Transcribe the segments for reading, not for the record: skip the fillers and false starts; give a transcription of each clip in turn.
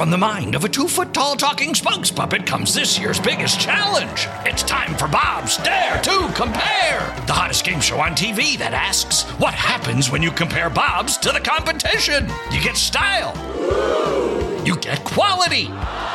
From the mind of a 2-foot-tall talking spokes puppet comes this year's biggest challenge. It's time for Bob's Dare to Compare, the hottest game show on TV that asks, what happens when you compare Bob's to the competition? You get style. You get quality.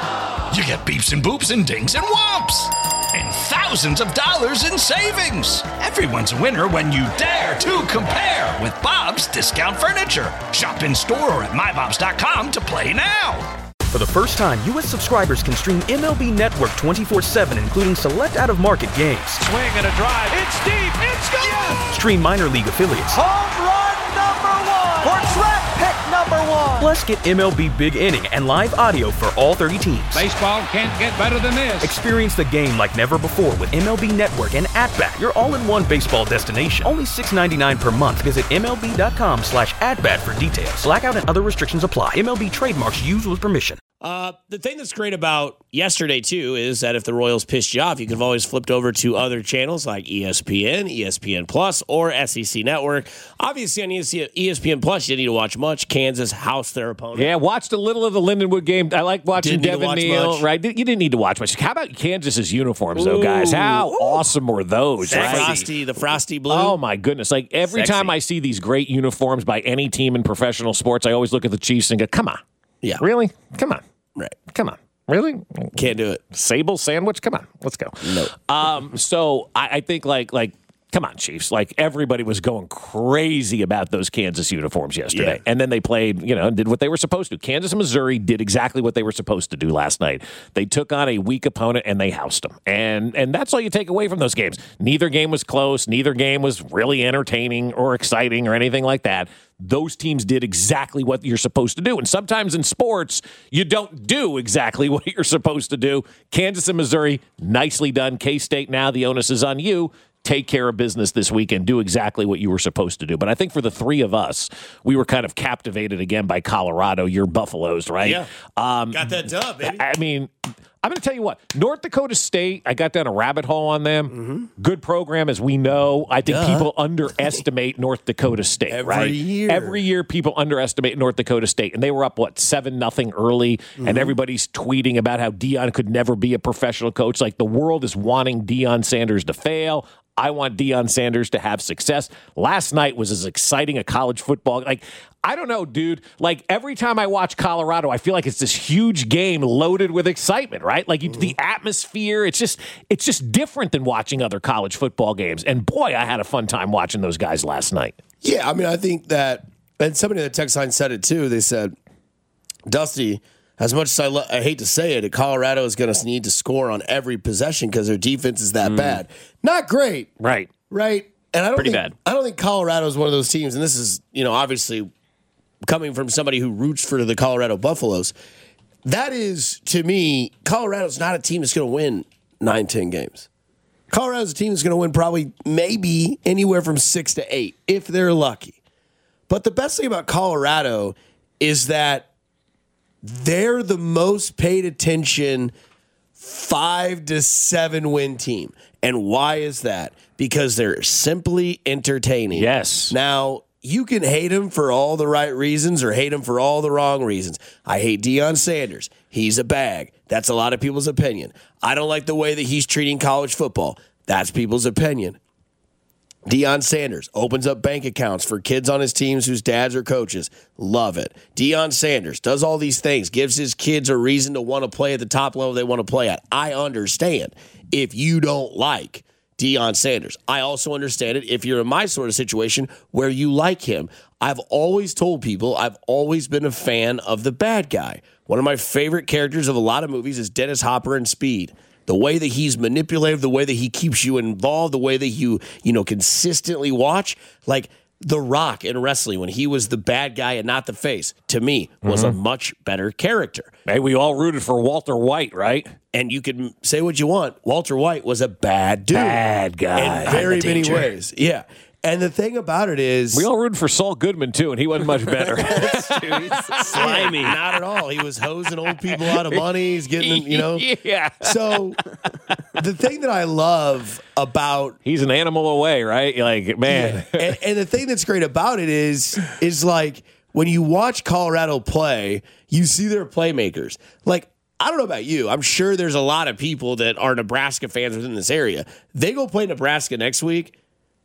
You get beeps and boops and dings and whomps. And thousands of dollars in savings. Everyone's a winner when you dare to compare with Bob's Discount Furniture. Shop in store or at mybobs.com to play now. For the first time, U.S. subscribers can stream MLB Network 24/7, including select out-of-market games. Swing and a drive. It's deep. It's gone. Yes! Stream minor league affiliates. Home run number 1. Or track pick number 1. Plus, get MLB Big Inning and live audio for all 30 teams. Baseball can't get better than this. Experience the game like never before with MLB Network and At-Bat, your all-in-one baseball destination. Only $6.99 per month. Visit MLB.com/atbat for details. Blackout and other restrictions apply. MLB trademarks used with permission. The thing that's great about yesterday, too, is that if the Royals pissed you off, you could have always flipped over to other channels like ESPN, ESPN Plus, or SEC Network. Obviously, on ESPN Plus, you didn't need to watch much. Kansas housed their opponent. Yeah, watched a little of the Lindenwood game. I like watching Didn't Devin Neal, right? You didn't need to watch much. How about Kansas's uniforms, though, guys? How awesome were those? Right? The frosty blue. Oh, my goodness. Like, every time I see these great uniforms by any team in professional sports, I always look at the Chiefs and go, come on. Yeah. Really? Come on. Right. Come on. Really? Can't do it. Sable sandwich? Come on. Let's go. No. So I think like come on, Chiefs. Like everybody was going crazy about those Kansas uniforms yesterday. Yeah. And then they played, did what they were supposed to. Kansas and Missouri did exactly what they were supposed to do last night. They took on a weak opponent and they housed them. And that's all you take away from those games. Neither game was close. Neither game was really entertaining or exciting or anything like that. Those teams did exactly what you're supposed to do. And sometimes in sports, you don't do exactly what you're supposed to do. Kansas and Missouri, nicely done. K-State, now the onus is on you. Take care of business this weekend. Do exactly what you were supposed to do. But I think for the three of us, we were kind of captivated again by Colorado. Your Buffaloes, right? Yeah. Got that dub, baby. I mean, I'm going to tell you what. North Dakota State, I got down a rabbit hole on them. Mm-hmm. Good program, as we know. I think people underestimate North Dakota State, Every year. Every year, people underestimate North Dakota State. And they were up, 7-0 early. Mm-hmm. And everybody's tweeting about how Deion could never be a professional coach. Like, the world is wanting Deion Sanders to fail. I want Deion Sanders to have success. Last night was as exciting a college football. Like, I don't know, dude. Like, every time I watch Colorado, I feel like it's this huge game loaded with excitement, right? Like, the atmosphere, it's just different than watching other college football games. And boy, I had a fun time watching those guys last night. Yeah, I mean, I think that, and somebody in the text line said it too. They said, Dusty, as much as I hate to say it, Colorado is going to need to score on every possession because their defense is that bad. Not great. Right. Right. And I don't Pretty think, bad. I don't think Colorado is one of those teams, and this is, obviously coming from somebody who roots for the Colorado Buffaloes. That is, to me, Colorado's not a team that's going to win 9-10 games. Colorado's a team that's going to win probably maybe anywhere from 6 to 8 if they're lucky. But the best thing about Colorado is that they're the most paid attention 5 to 7 win team. And why is that? Because they're simply entertaining. Yes. Now, you can hate him for all the right reasons or hate him for all the wrong reasons. I hate Deion Sanders. He's a bag. That's a lot of people's opinion. I don't like the way that he's treating college football. That's people's opinion. Deion Sanders opens up bank accounts for kids on his teams whose dads are coaches. Love it. Deion Sanders does all these things, gives his kids a reason to want to play at the top level they want to play at. I understand if you don't like Deion Sanders. I also understand it if you're in my sort of situation where you like him. I've always told people I've always been a fan of the bad guy. One of my favorite characters of a lot of movies is Dennis Hopper in Speed. The way that he's manipulative, the way that he keeps you involved, the way that you consistently watch, like The Rock in wrestling when he was the bad guy and not the face, to me, was a much better character. Hey, we all rooted for Walter White, right? And you can say what you want. Walter White was a bad dude. Bad guy. In very many ways. Yeah. And the thing about it is, We all rooted for Saul Goodman, too, and he wasn't much better. slimy. Not at all. He was hosing old people out of money. He's getting, Yeah. So the thing that I love about He's an animal away, right? Like, man. and the thing that's great about it is like when you watch Colorado play, you see their playmakers. Like, I don't know about you. I'm sure there's a lot of people that are Nebraska fans within this area. They go play Nebraska next week.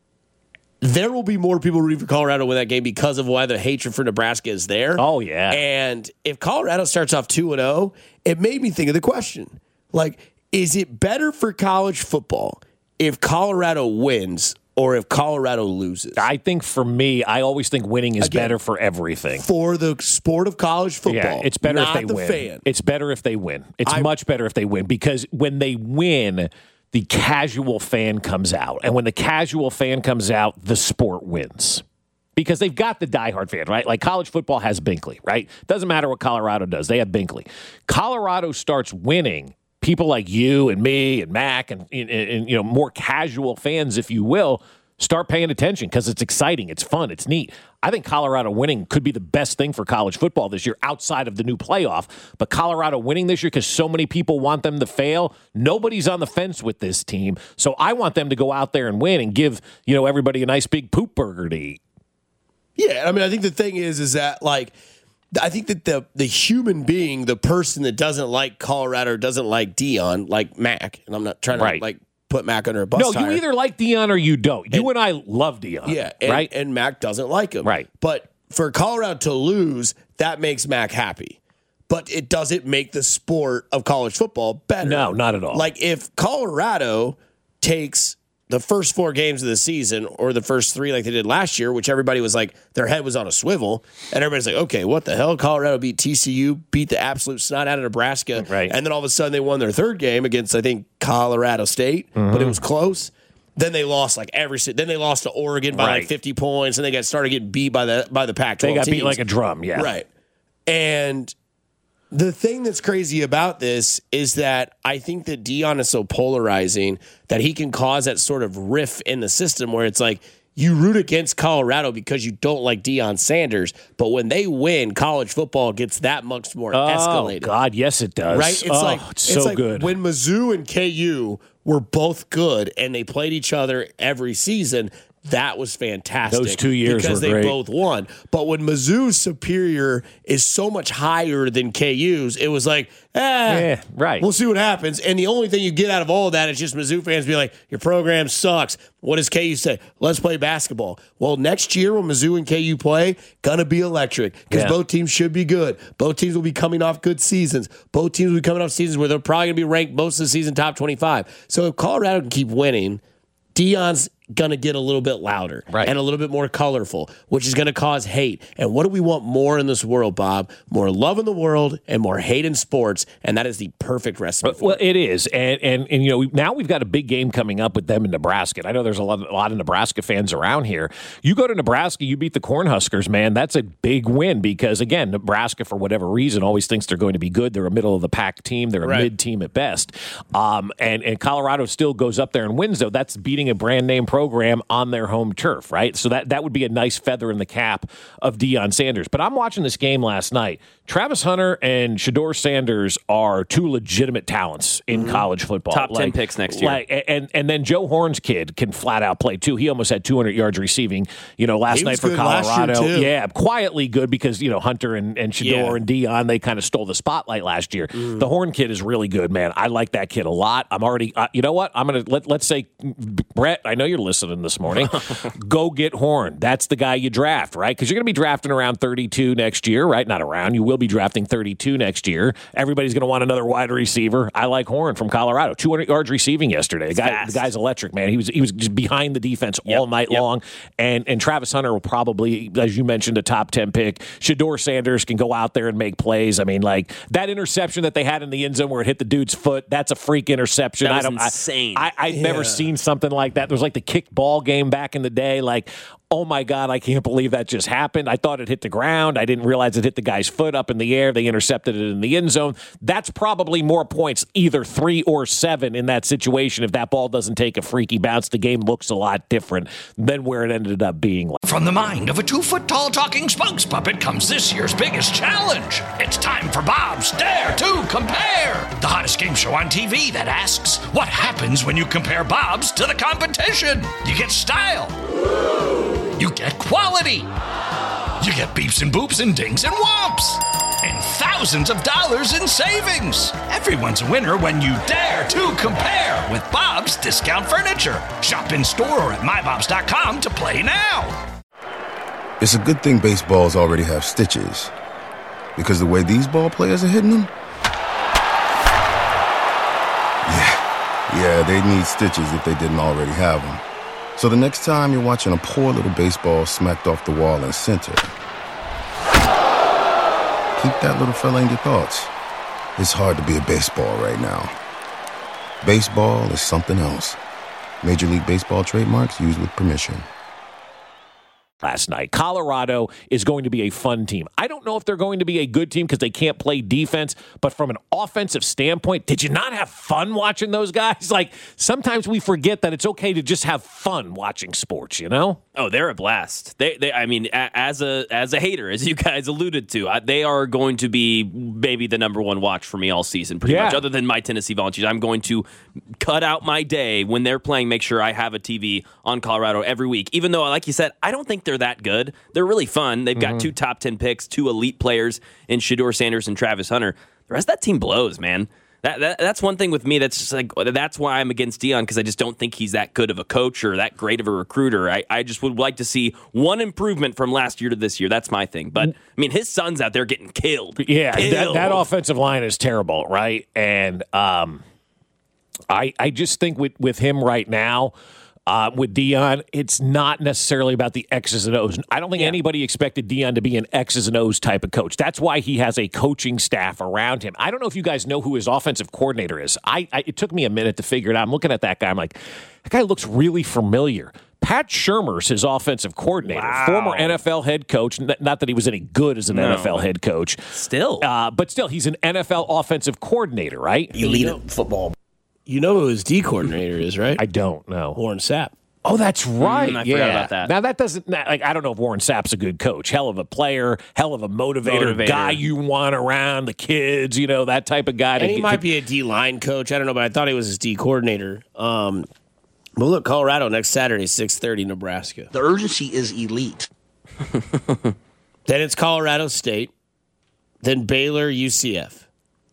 There will be more people rooting for Colorado to win that game because of why the hatred for Nebraska is there. Oh, yeah. And if Colorado starts off 2-0, it made me think of the question. Like, is it better for college football if Colorado wins or if Colorado loses? I think for me, I always think winning is better for everything. For the sport of college football. Yeah, it's better not if they the win. Fan. It's better if they win. It's much better if they win because when they win, the casual fan comes out. And when the casual fan comes out, the sport wins. Because they've got the diehard fan, right? Like college football has Binkley, right? Doesn't matter what Colorado does. They have Binkley. Colorado starts winning. People like you and me and Mac and you know, more casual fans, if you will, start paying attention because it's exciting, it's fun, it's neat. I think Colorado winning could be the best thing for college football this year outside of the new playoff. But Colorado winning this year because so many people want them to fail, nobody's on the fence with this team. So I want them to go out there and win and give, you know, everybody a nice big poop burger to eat. Yeah, I mean, I think the thing is that, like, I think that the human being, the person that doesn't like Colorado, doesn't like Deion, like Mac, and I'm not trying to like put Mac under a bus. No, tire. you either like Deion or you don't. You and I love Deion. Yeah, right? And Mac doesn't like him. Right. But for Colorado to lose, that makes Mac happy. But it doesn't make the sport of college football better. No, not at all. Like if Colorado takes the first 4 games of the season or the first 3 like they did last year, which everybody was like, their head was on a swivel, and everybody's like, okay, what the hell? Colorado beat TCU, beat the absolute snot out of Nebraska, right. And then all of a sudden they won their 3rd game against, I think, Colorado State, but it was close. Then they lost like then they lost to Oregon by like 50 points, and they started getting beat by the Pac-12 They got teams. beat like a drum, yeah. Right. And the thing that's crazy about this is that I think that Deion is so polarizing that he can cause that sort of riff in the system where it's like you root against Colorado because you don't like Deion Sanders, but when they win, college football gets that much more escalated. Oh, God, yes, it does. Right? It's so like good. When Mizzou and KU were both good and they played each other every season, that was fantastic. Those 2 years because were they great. both won. But when Mizzou's superior is so much higher than KU's, it was like, right. We'll see what happens. And the only thing you get out of all of that is just Mizzou fans be like, your program sucks. What does KU say? Let's play basketball. Well, next year when Mizzou and KU play, gonna be electric because both teams should be good. Both teams will be coming off good seasons. Both teams will be coming off seasons where they're probably gonna be ranked most of the season top 25. So if Colorado can keep winning, Deion's going to get a little bit louder and a little bit more colorful, which is going to cause hate. And what do we want more in this world, Bob? More love in the world and more hate in sports, and that is the perfect recipe for Well, it is. And you know, now we've got a big game coming up with them in Nebraska. And I know there's a lot of Nebraska fans around here. You go to Nebraska, you beat the Cornhuskers, man. That's a big win because, again, Nebraska, for whatever reason, always thinks they're going to be good. They're a middle-of-the-pack team. They're a mid team at best. And Colorado still goes up there and wins, though. That's beating a brand-name program on their home turf, right? So that would be a nice feather in the cap of Deion Sanders. But I'm watching this game last night. Travis Hunter and Shedeur Sanders are 2 legitimate talents in college football. Top 10 picks next year. And then Joe Horn's kid can flat out play too. He almost had 200 yards receiving, last night for Colorado. Yeah, quietly good because, Hunter and Shedeur and Deion, they kind of stole the spotlight last year. The Horn kid is really good, man. I like that kid a lot. I'm already, you know what? I'm going to, let's say, Brett, I know you're listening this morning. Go get Horn. That's the guy you draft, right? Because you're going to be drafting around 32 next year, right? Not around. You will be drafting 32 next year. Everybody's going to want another wide receiver. I like Horn from Colorado. 200 yards receiving yesterday. The guy's electric, man. He was just behind the defense all night long. And Travis Hunter will probably, as you mentioned, a top 10 pick. Shedeur Sanders can go out there and make plays. I mean, like that interception that they had in the end zone where it hit the dude's foot, that's a freak interception. That was insane. I've never seen something like that. There was like the kickball game back in the day. Like, oh my God, I can't believe that just happened. I thought it hit the ground. I didn't realize it hit the guy's foot up in the air. They intercepted it in the end zone. That's probably more points, either 3 or 7 in that situation. If that ball doesn't take a freaky bounce, the game looks a lot different than where it ended up being. From the mind of a 2-foot-tall talking spokes puppet comes this year's biggest challenge. It's time for Bob's Dare to Compare, the hottest game show on TV that asks, what happens when you compare Bob's to the competition? You get style. You get quality. You get beeps and boops and dings and whomps. And thousands of dollars in savings. Everyone's a winner when you dare to compare with Bob's Discount Furniture. Shop in store or at mybobs.com to play now. It's a good thing baseballs already have stitches. Because the way these ball players are hitting them? Yeah, they need stitches if they didn't already have them. So the next time you're watching a poor little baseball smacked off the wall in center, keep that little fella in your thoughts. It's hard to be a baseball right now. Baseball is something else. Major League Baseball trademarks used with permission. Last night, Colorado is going to be a fun team. I don't know if they're going to be a good team because they can't play defense, but from an offensive standpoint, did you not have fun watching those guys? Like, sometimes we forget that it's okay to just have fun watching sports, you know? Oh, they're a blast. I mean, as a hater, as you guys alluded to, they are going to be maybe the number one watch for me all season, pretty much. Other than my Tennessee Volunteers, I'm going to cut out my day when they're playing, make sure I have a TV on Colorado every week. Even though, like you said, I don't think they're that good. They're really fun. They've got 2 top 10 picks, 2 elite players in Shedeur Sanders and Travis Hunter. The rest of that team blows, man. That's one thing with me. That's just like, that's why I'm against Deion, because I just don't think he's that good of a coach or that great of a recruiter. I just would like to see one improvement from last year to this year. That's my thing. But I mean, his son's out there getting killed. Yeah, that offensive line is terrible, right? And I just think with him right now, with Deion, it's not necessarily about the X's and O's. I don't think anybody expected Deion to be an X's and O's type of coach. That's why he has a coaching staff around him. I don't know if you guys know who his offensive coordinator is. It took me a minute to figure it out. I'm looking at that guy. I'm like, that guy looks really familiar. Pat Shurmur's his offensive coordinator, former NFL head coach. Not that he was any good as an NFL head coach. But still, he's an NFL offensive coordinator, right? Elite football. You know who his D coordinator is, right? I don't know. Warren Sapp. Oh, that's right. I forgot about that. Now, that doesn't, like, I don't know if Warren Sapp's a good coach. Hell of a player, hell of a motivator. Guy you want around the kids, you know, that type of guy. And he might be a D-line coach. I don't know, but I thought he was his D coordinator. But look, Colorado next Saturday, 6:30, Nebraska. The urgency is elite. Then it's Colorado State. Then Baylor, UCF.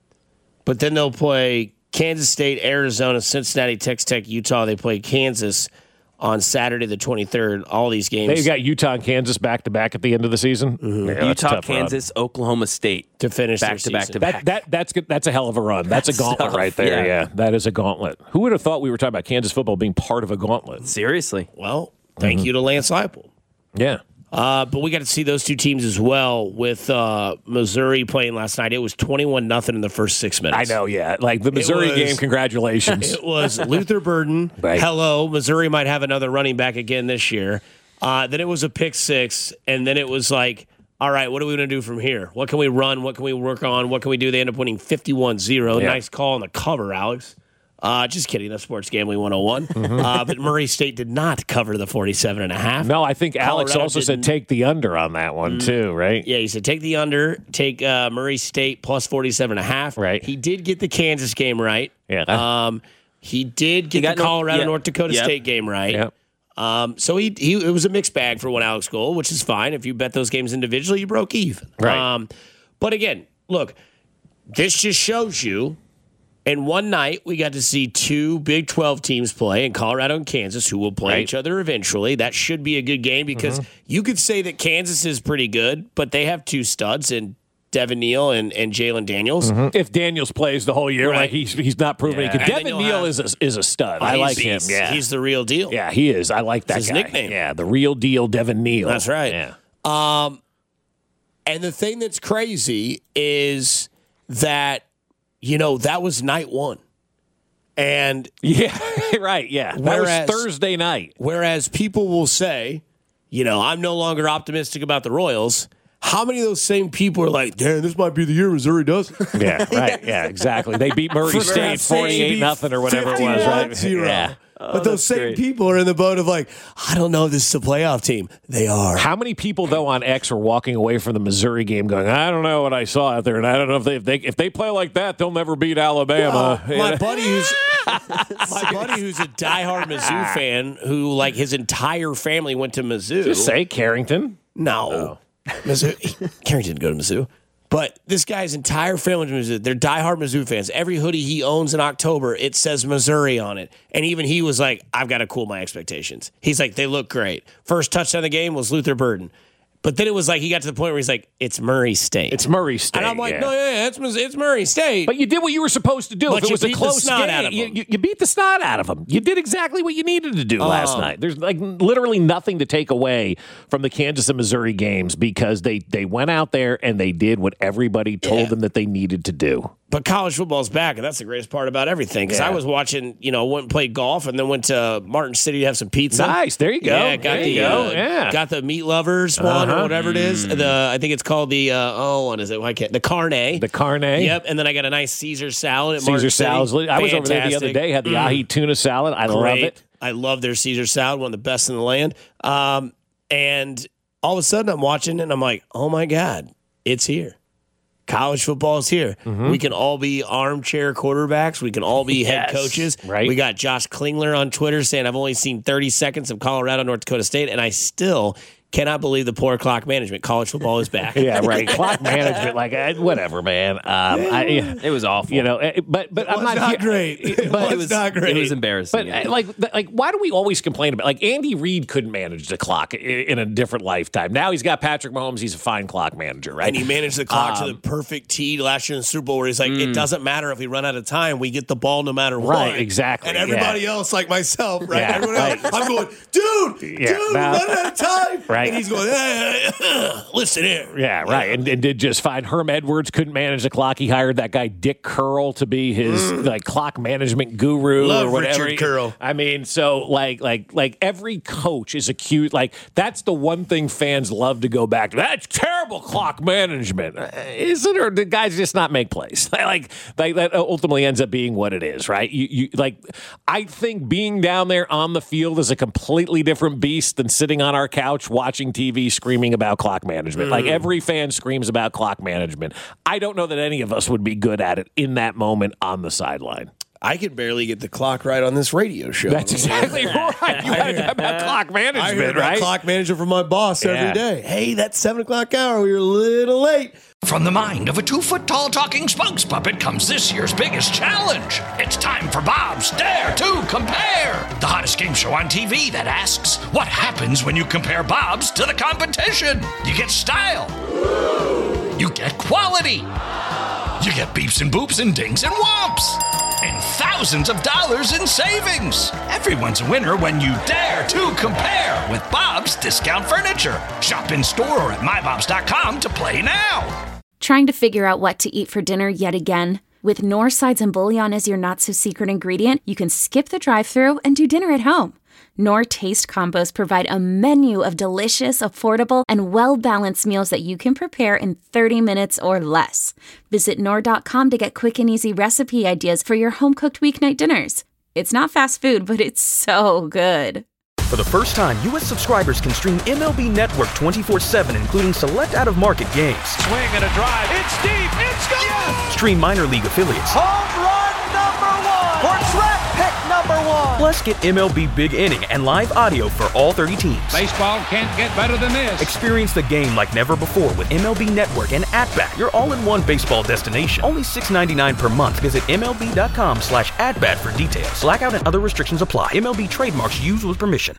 But then they'll play Kansas State, Arizona, Cincinnati, Texas Tech, Utah. They play Kansas on Saturday the 23rd. All these games. They've got Utah and Kansas back-to-back at the end of the season. Yeah, Utah, Kansas, Oklahoma State to finish back-to-back. That's a hell of a run. That's a gauntlet right there. Yeah, that is a gauntlet. Who would have thought we were talking about Kansas football being part of a gauntlet? Seriously. Well, thank you to Lance Leipold. Yeah. But we got to see those two teams as well with Missouri playing last night. It was 21-0 in the first 6 minutes. I know, yeah. Like the Missouri game, congratulations. It was Luther Burden. Right. Hello, Missouri might have another running back again this year. Then it was a pick six, and then it was like, all right, what are we going to do from here? What can we run? What can we work on? What can we do? They end up winning 51-0. Yeah. Nice call on the cover, Alex. Just kidding. That's Sports Gambling 101. But Murray State did not cover the 47.5. No, I think Alex Colorado also said take the under on that one too, right? Yeah, he said take the under, take Murray State plus 47.5. Right. He did get the Kansas game right. Yeah. He did get the Colorado North Dakota State game right. Yeah. So it was a mixed bag for one Alex goal, which is fine. If you bet those games individually, you broke even. Right. But again, look, this just shows you. And one night, we got to see 2 Big 12 teams play in Colorado and Kansas, who will play each other eventually. That should be a good game because you could say that Kansas is pretty good, but they have 2 studs in Devin Neal and Jalen Daniels. If Daniels plays the whole year, like he's not proven he could. Devin Neal is a stud. I like him. Yeah, he's the real deal. Yeah, he is. I like that That's guy. his nickname. Yeah, the real deal, Devin Neal. That's right. Yeah. And the thing that's crazy is that, that was night one. And yeah, right, yeah. That was Thursday night. Whereas people will say, I'm no longer optimistic about the Royals. How many of those same people are like, damn, this might be the year Missouri does it? Yeah, right. Yeah, exactly. They beat Murray State 48-0 or whatever it was, right? 0. Yeah. But those same people are in the boat of like, I don't know if this is a playoff team. They are. How many people, though, on X are walking away from the Missouri game going, I don't know what I saw out there, and I don't know if they play like that, they'll never beat Alabama. My buddy who's a diehard Mizzou fan who, like, his entire family went to Mizzou. Just say Carrington. No. Mizzou. Carrington didn't go to Mizzou. But this guy's entire family is Mizzou. They're diehard Mizzou fans. Every hoodie he owns in October, it says Missouri on it. And even he was like, I've got to cool my expectations. He's like, they look great. First touchdown of the game was Luther Burden. But then it was like he got to the point where he's like, it's Murray State. It's Murray State. And I'm like, no, it's Murray State. But you did what you were supposed to do. But if it was a close game, you beat the snot out of them. You did exactly what you needed to do last night. There's like literally nothing to take away from the Kansas and Missouri games because they went out there and they did what everybody told them that they needed to do. But college football's back, and that's the greatest part about everything. Because I was watching, went and played golf, and then went to Martin City to have some pizza. Nice, there you go. Yeah, got the Meat Lovers one or whatever it is. I think it's called the what is it? I can't. The Carne. The Carne. Yep. And then I got a nice Caesar salad at Martin City. I was over there the other day. Had the ahi tuna salad. I love it. I love their Caesar salad, one of the best in the land. And all of a sudden, I'm watching, and I'm like, oh my God, it's here. College football is here. We can all be armchair quarterbacks. We can all be head coaches. Right. We got Josh Klingler on Twitter saying, I've only seen 30 seconds of Colorado, North Dakota State, and I still cannot believe the poor clock management. College football is back. Yeah, right. Clock management, whatever, man. It was awful. But I'm not great. But it was not great. It was embarrassing. But why do we always complain about? Like Andy Reid couldn't manage the clock in a different lifetime. Now he's got Patrick Mahomes. He's a fine clock manager, right? And he managed the clock to the perfect tee last year in the Super Bowl, where he's like, it doesn't matter if we run out of time. We get the ball no matter what. Right, exactly. And everybody else, like myself, right? Yeah, Everyone else, I'm going, dude, we're running out of time. Right. And he's going, listen here. Yeah, right. And did just fine. Herm Edwards couldn't manage the clock. He hired that guy Dick Curl to be his clock management guru or whatever. Richard Curl. I mean, so like every coach is accused. Like that's the one thing fans love to go back to. That's terrible clock management, is it? Or did guys just not make plays? Like that ultimately ends up being what it is, right? You I think being down there on the field is a completely different beast than sitting on our couch watching TV screaming about clock management. Like every fan screams about clock management. I don't know that any of us would be good at it in that moment on the sideline. I could barely get the clock right on this radio show. That's exactly right. You had to have about clock management, I heard about clock management from my boss every day. Hey, that 7 o'clock hour, we were a little late. From the mind of a 2-foot-tall talking spokes puppet comes this year's biggest challenge. It's time for Bob's Dare to Compare, the hottest game show on TV that asks, what happens when you compare Bob's to the competition? You get style. You get quality. You get beeps and boops and dings and whomps. And thousands of dollars in savings. Everyone's a winner when you dare to compare with Bob's Discount Furniture. Shop in store or at mybobs.com to play now. Trying to figure out what to eat for dinner yet again? With Knorr sides and bouillon as your not-so-secret ingredient, you can skip the drive-thru and do dinner at home. Knorr Taste Combos provide a menu of delicious, affordable, and well-balanced meals that you can prepare in 30 minutes or less. Visit Knorr.com to get quick and easy recipe ideas for your home-cooked weeknight dinners. It's not fast food, but it's so good. For the first time, U.S. subscribers can stream MLB Network 24/7, including select out-of-market games. Swing and a drive. It's deep. It's gone. Yes! Stream minor league affiliates. Home run number 1. For track pick number 1. Plus, get MLB Big Inning and live audio for all 30 teams. Baseball can't get better than this. Experience the game like never before with MLB Network and At-Bat, your all-in-one baseball destination. Only $6.99 per month. Visit MLB.com/atbat for details. Blackout and other restrictions apply. MLB trademarks used with permission.